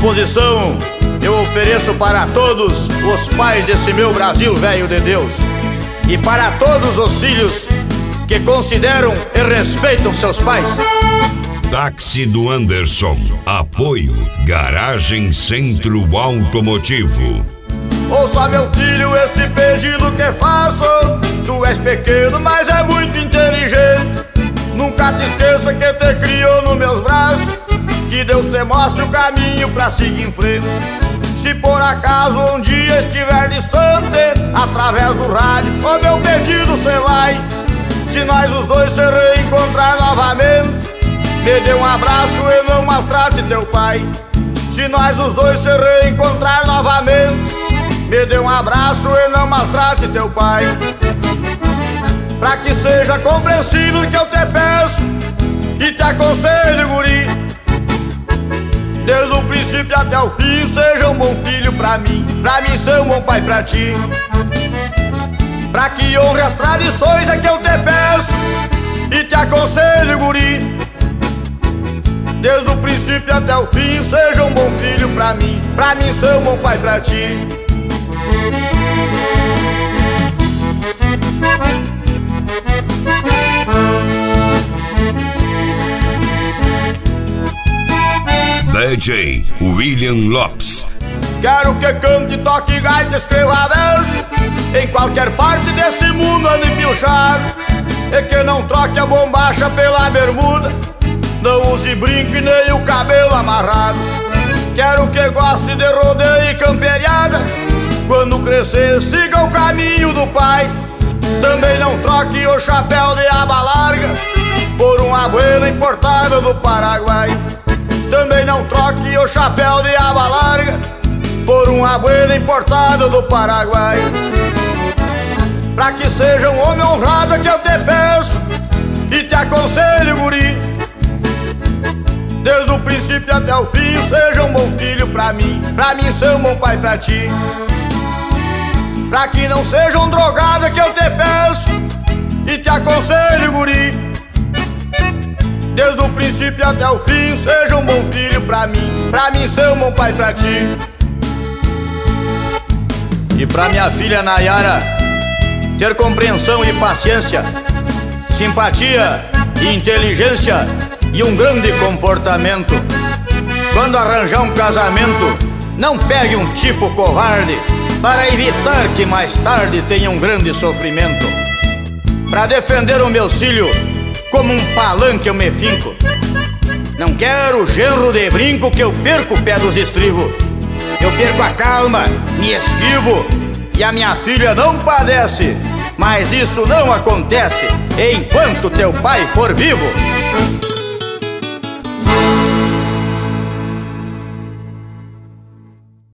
disposição eu ofereço para todos os pais desse meu Brasil velho de Deus, e para todos os filhos que consideram e respeitam seus pais. Táxi do Anderson. Apoio Garagem Centro Automotivo. Ouça, meu filho, este pedido que faço. Tu és pequeno, mas é muito inteligente. Nunca te esqueça que te criou nos meus braços. Que Deus te mostre o caminho pra seguir em frente. Se por acaso um dia estiver distante, através do rádio, o meu pedido cê vai. Se nós os dois se reencontrar novamente, me dê um abraço e não maltrate teu pai. Se nós os dois se reencontrar novamente, me dê um abraço e não maltrate teu pai. Pra que seja compreensível que eu te peço e te aconselho, guri, desde o princípio até o fim, seja um bom filho pra mim ser um bom pai pra ti. Pra que honre as tradições é que eu te peço e te aconselho, guri, desde o princípio até o fim, seja um bom filho pra mim ser um bom pai pra ti. DJ William Lopes. Quero que cante, toque gaita, escreva verso, em qualquer parte desse mundo ande piochado. E que não troque a bombacha pela bermuda, não use brinco e nem o cabelo amarrado. Quero que goste de rodeio e camperiada, quando crescer siga o caminho do pai. Também não troque o chapéu de aba larga por um abuelo importado do Paraguai. Também não troque o chapéu de aba larga por um abuelo importado do Paraguai. Pra que seja um homem honrado que eu te peço e te aconselho, guri, desde o princípio até o fim, seja um bom filho pra mim ser um bom pai pra ti. Pra que não seja um drogado que eu te peço e te aconselho, guri, desde o princípio até o fim, seja um bom filho pra mim ser um bom pai pra ti. E pra minha filha Nayara, ter compreensão e paciência, simpatia e inteligência e um grande comportamento. Quando arranjar um casamento, não pegue um tipo covarde, para evitar que mais tarde tenha um grande sofrimento. Pra defender o meu filho, como um palanque eu me finco. Não quero genro de brinco que eu perco o pé dos estribos. Eu perco a calma, me esquivo e a minha filha não padece. Mas isso não acontece enquanto teu pai for vivo.